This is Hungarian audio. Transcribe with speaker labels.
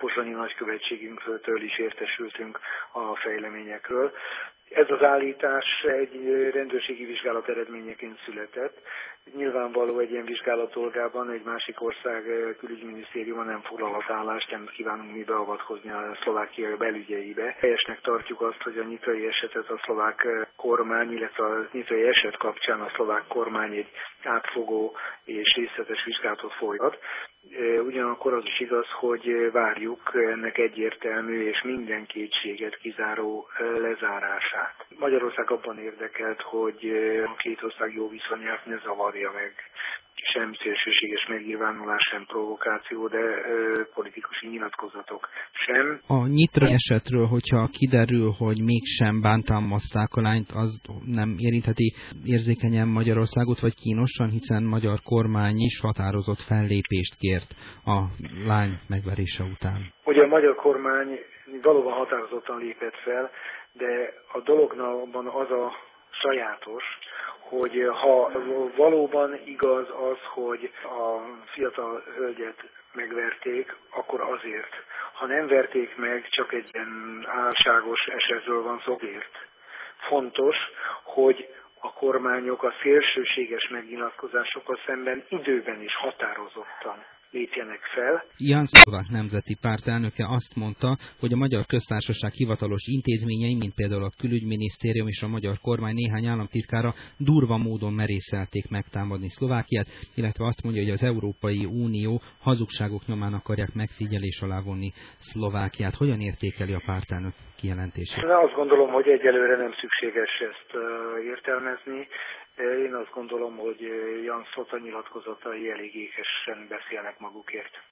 Speaker 1: pozsonyi nagykövetségünktől is értesültünk a fejleményekről. Ez az állítás egy rendőrségi vizsgálat eredményeként született. Nyilvánvaló egy ilyen vizsgálat dolgában egy másik ország külügyminisztériuma nem foglalhat állást, nem kívánunk mi beavatkozni a Szlovákia belügyeibe. Helyesnek tartjuk azt, hogy a nyitrai esetet a szlovák kormány, illetve a nyitrai eset kapcsán a szlovák kormány egy átfogó és részletes vizsgálatot folytat. Ugyanakkor az is igaz, hogy várjuk ennek egyértelmű és minden kétséget kizáró lezárását. Magyarország abban érdekelt, hogy a két ország jó viszonyát ne zavarja meg. Sem szélsőséges megnyilvánulás, sem provokáció, de politikusi nyilatkozatok sem.
Speaker 2: A nyitrai esetről, hogyha kiderül, hogy mégsem bántalmazták a lányt, az nem érintheti érzékenyen Magyarországot, vagy kínosan, hiszen magyar kormány is határozott fellépést kért a lány megverése után.
Speaker 1: Ugye a magyar kormány valóban határozottan lépett fel, de a dologban az a sajátos, hogy ha valóban igaz az, hogy a fiatal hölgyet megverték, akkor azért. Ha nem verték meg, csak egy ilyen álságos esetről van szó. Fontos, hogy a kormányok a szélsőséges megnyilatkozásokkal szemben időben is határozottan lépjenek fel.
Speaker 2: Jan Szlovák Nemzeti Párt elnöke azt mondta, hogy a Magyar Köztársaság hivatalos intézményei, mint például a Külügyminisztérium és a magyar kormány néhány államtitkára durva módon merészelték megtámadni Szlovákiát, illetve azt mondja, hogy az Európai Unió hazugságok nyomán akarják megfigyelés alá vonni Szlovákiát. Hogyan értékeli a pártelnök kijelentését?
Speaker 1: Azt gondolom, hogy egyelőre nem szükséges ezt értelmezni. Én azt gondolom, hogy Jan Szlovák nyilatkozatai elég ékesen beszélnek magukért.